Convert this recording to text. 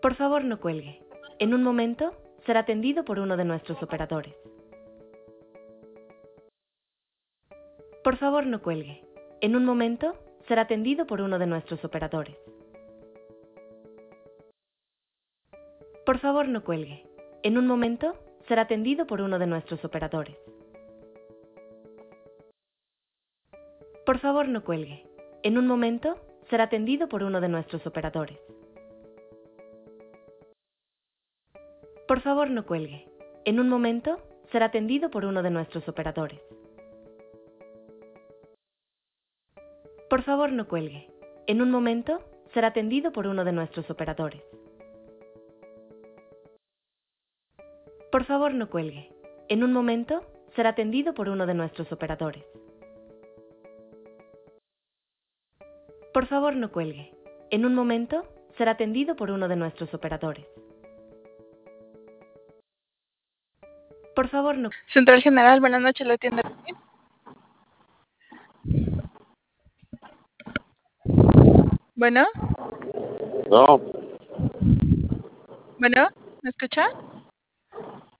Por favor, no cuelgue. En un momento, será atendido por uno de nuestros operadores. Por favor, no cuelgue. En un momento, será atendido por uno de nuestros operadores. Por favor, no cuelgue. En un momento, será atendido por uno de nuestros operadores. Por favor, no cuelgue. En un momento, será atendido por uno de nuestros operadores. Por favor, no cuelgue. En un momento, será atendido por uno de nuestros operadores. Por favor, no cuelgue. En un momento, será atendido por uno de nuestros operadores. Por favor, no cuelgue. En un momento, será atendido por uno de nuestros operadores. Por favor, no cuelgue. En un momento, será atendido por uno de nuestros operadores. Por favor, no. Central General, buenas noches, la tienda. Bueno, No, bueno, ¿me escucha?